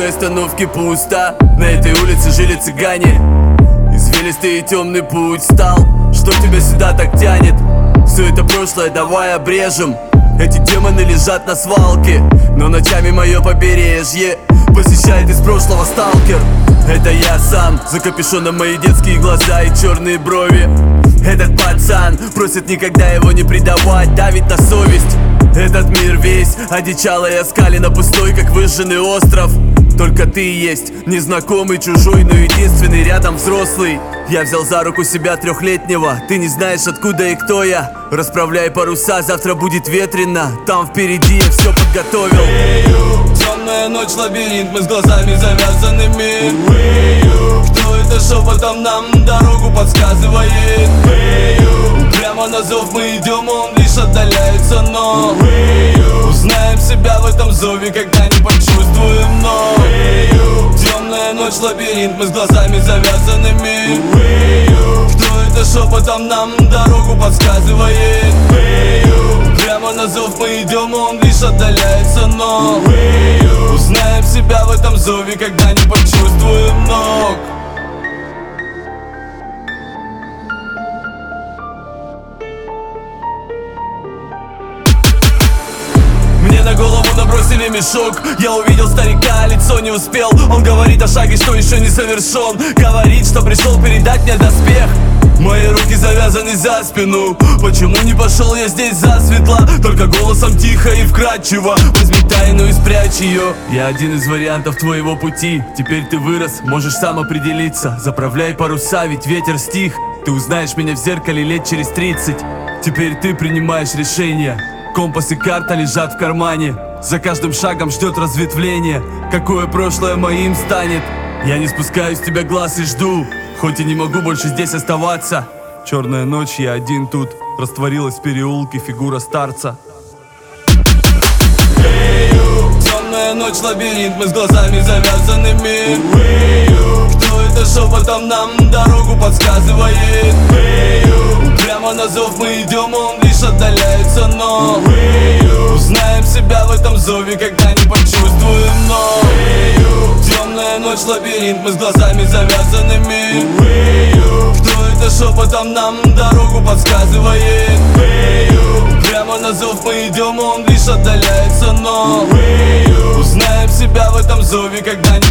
большой остановке пусто. На этой улице жили цыгане. Извилистый и темный путь стал. Что тебя сюда так тянет? Все это прошлое давай обрежем. Эти демоны лежат на свалке, но ночами мое побережье посещает из прошлого сталкер. Это я сам, за капюшоном мои детские глаза и черные брови. Этот пацан просит никогда его не предавать, давит на совесть. Этот мир весь одичалый, оскаленно пустой, как выжженный остров. Только ты есть, незнакомый, чужой, но единственный рядом взрослый. Я взял за руку себя трехлетнего, ты не знаешь откуда и кто я. Расправляй паруса, завтра будет ветрено, там впереди я все подготовил. Темная ночь, лабиринт, мы с глазами завязанными. Кто это шепотом нам дорогу подсказывает? Прямо на зов мы идем, он лишь отдаляется, но узнаем себя в этом зове, когда не почувствуем вновь. Темная ночь, лабиринт, мы с глазами завязанными. Кто это шепотом нам дорогу подсказывает? Прямо на зов мы идем, он лишь отдаляется, но узнаем себя в этом зове, когда не почувствуем ног. Мне на голову набросили мешок. Я увидел старика, лицо не успел. Он говорит о шаге, что еще не совершен. Говорит, что пришел передать мне доспех. Мои руки завязаны за спину. Почему не пошел я здесь засветло? Только голосом тихо и вкрадчиво: возьми тайну и спрячь ее. Я один из вариантов твоего пути. Теперь ты вырос, можешь сам определиться. Заправляй паруса, ведь ветер стих. Ты узнаешь меня в зеркале лет через 30. Теперь ты принимаешь решение. Компас и карта лежат в кармане. За каждым шагом ждет разветвление. Какое прошлое моим станет? Я не спускаю с тебя глаз и жду, хоть и не могу больше здесь оставаться. Черная ночь, я один тут. Растворилась в переулке фигура старца. Темная ночь, лабиринт, мы с глазами завязанными. Кто это шепотом нам дорогу подсказывает? Прямо на зов мы идем, он лишь отдаляется, но узнаем себя в этом зове, когда не почувствуем ног. Темная ночь, лабиринт, мы с глазами завязанными. Кто это шепотом нам дорогу подсказывает? Прямо на зов мы идем, он лишь отдаляется, но узнаем себя в этом зове, когда не